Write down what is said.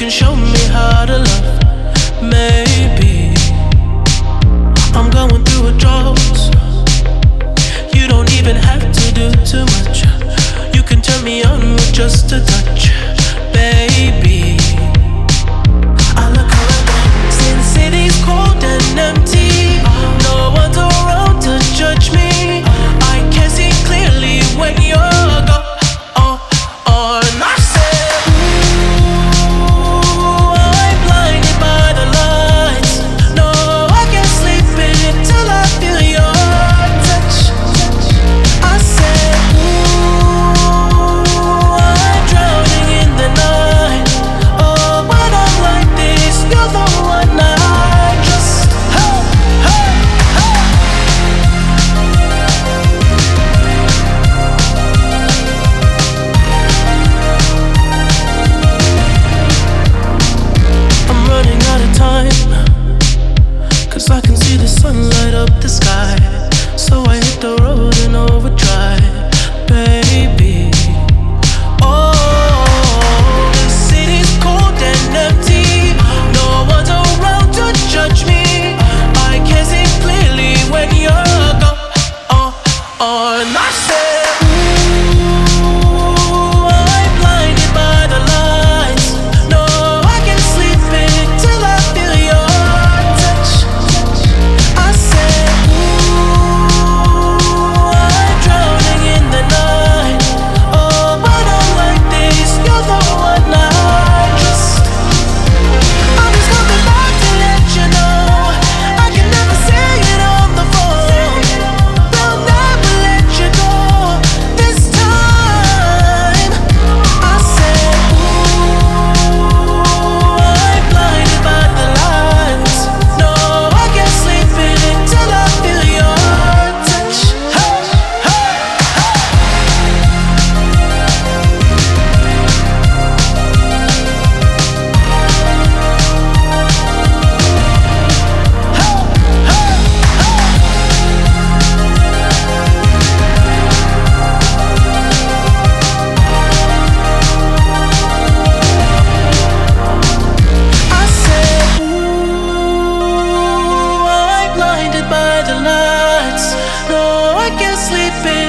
can show me how to love. Maybe I'm going through a drought. You don't even have to do too much. You can turn me on with just a touch, baby. I look around, see the city's cold and empty. No one's around to judge me. I can see clearly when you're gone. And I said, ooh, I'm blinded by the lights. No, I can't sleep until I feel your touch. I said, ooh, I'm drowning in the night. Oh, when I'm like this, you're the one I just, hey, hey, hey. I'm running out of time, 'cause I can see the sun light up the sky. So I hit the road in overdrive, baby. Oh, the city's cold and empty. No one's around to judge me. I can see clearly when you're gone. And I said, ooh, I'm blinded by the lights. No, I can't sleep until I feel your touch. I said, ooh, I'm drowning in the night. Oh, when I'm like this, you're the one I just. I'm just coming back to let you know I can never say it on the phone. They'll never let you go this time. I said, ooh, I'm blinded by the lights. No, I can't sleep until I feel your touch. Hey, hey, I said, ooh, I'm blinded by the lights. No, I can't sleep